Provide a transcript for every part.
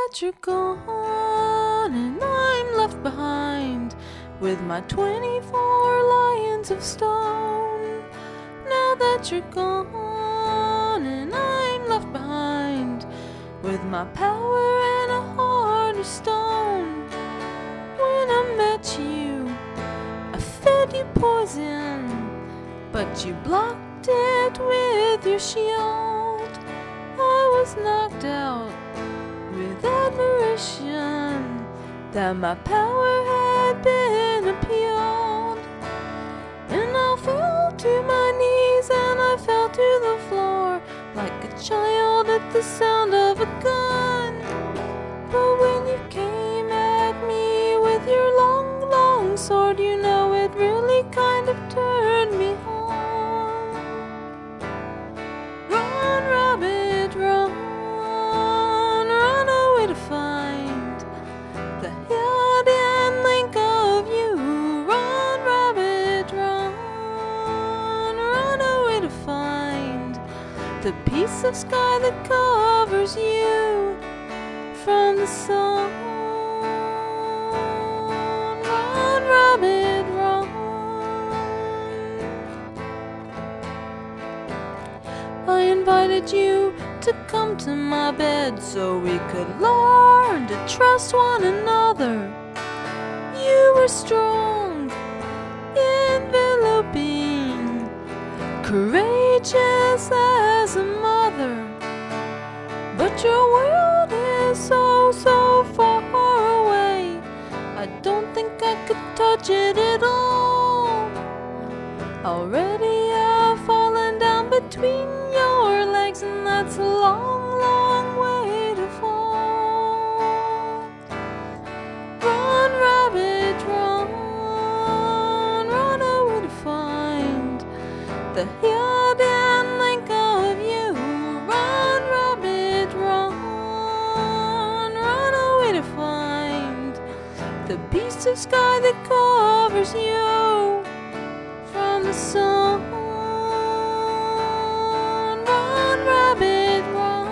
that you're gone and I'm left behind with my 24 lions of stone. Now that you're gone and I'm left behind with my power and a heart of stone. When I met you, I fed you poison, but you blocked it with your shield. I was knocked out with admiration that my power had been appealed. And I fell to my knees and I fell to the floor like a child at the sound of a gun. But when you came at me with your long, long sword, you know it really kind of turned me on. Run, rabbit, run, run away to find the hidden link of you. Run, rabbit, run, run away to find the piece of sky that covers you from the sun. Run, rabbit, run. I invited you to come to my bed so we could learn to trust one another. You were strong, enveloping, courageous as a mother. But your world is so, so far away, I don't think I could touch it at all. Already I've fallen down between your legs, and that's a long, long way to fall. Run, rabbit, run, run away to find the hidden link of you. Run, rabbit, run, run away to find the piece of sky that covers you from the sun. Run, rabbit, run.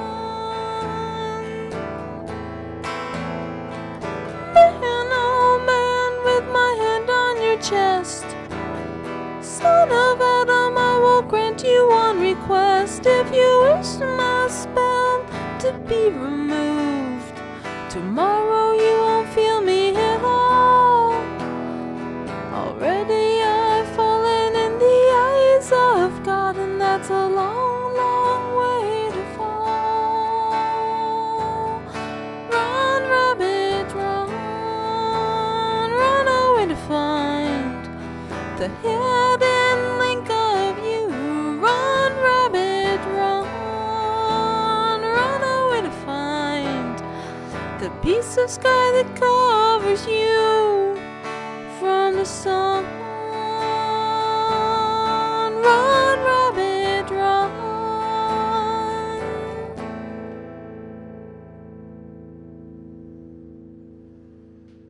Man, oh man, with my hand on your chest, Son of Adam, I will grant you one request. If you wish my spell to be removed, tomorrow you won't feel me at all. Already I've fallen in the eyes of God, and that's a long, long way to fall. Run, rabbit, run, run away to find the hidden link of you. Run, rabbit, run, run away to find the piece of sky that covers you from the sun. Run,